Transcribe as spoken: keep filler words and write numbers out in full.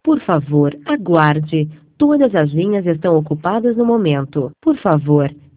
Por favor, aguarde. Todas as linhas estão ocupadas no momento. Por favor,